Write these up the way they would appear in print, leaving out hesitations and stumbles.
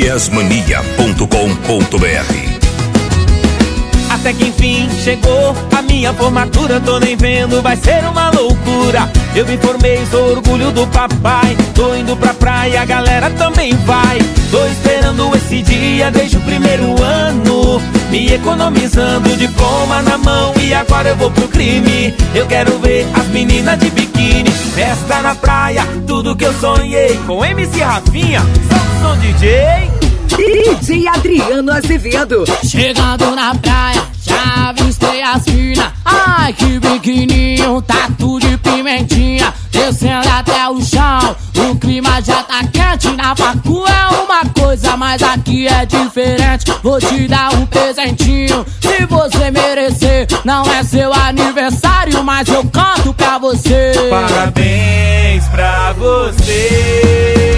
Yesmania.com.br. Até que enfim chegou a minha formatura, tô nem vendo, vai ser uma loucura. Eu me formei, sou orgulho do papai. Tô indo pra praia, a galera também vai. Tô esperando esse dia desde o primeiro ano, me economizando, diploma na mão. E agora eu vou pro crime, eu quero ver as meninas de biquíni. Festa na praia, tudo que eu sonhei. Com MC Rafinha, som DJ DJ Adriano Azevedo. Chegando na praia, já avistei as minas. Ai, que biquininho, tatu de pimentinha, descendo até o chão. O clima já tá quente, na facu é uma coisa, mas aqui é diferente. Vou te dar um presentinho, se você merecer. Não é seu aniversário, mas eu canto pra você. Parabéns pra você.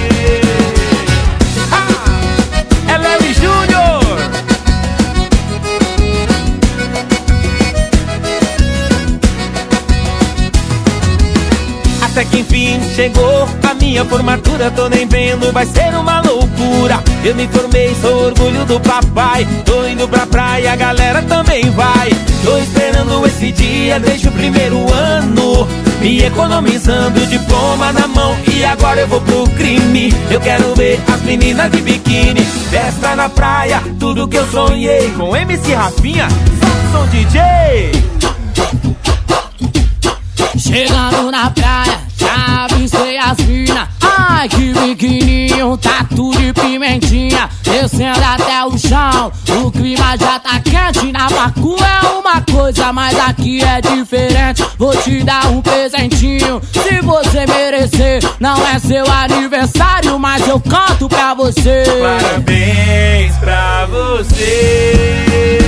Até que enfim chegou a minha formatura, tô nem vendo, vai ser uma loucura. Eu me formei, sou orgulho do papai. Tô indo pra praia, a galera também vai. Tô esperando esse dia desde o primeiro ano, me economizando, diploma na mão. E agora eu vou pro crime, eu quero ver as meninas de biquíni. Festa na praia, tudo que eu sonhei. Com MC Rafinha, som DJ. Chegando na praia, já avistei as minas. Ai, que biquininho, tatu de pimentinha, descendo até o chão. O clima já tá quente, na facu é uma coisa, mas aqui é diferente. Vou te dar um presentinho, se você merecer. Não é seu aniversário, mas eu canto pra você. Parabéns pra você.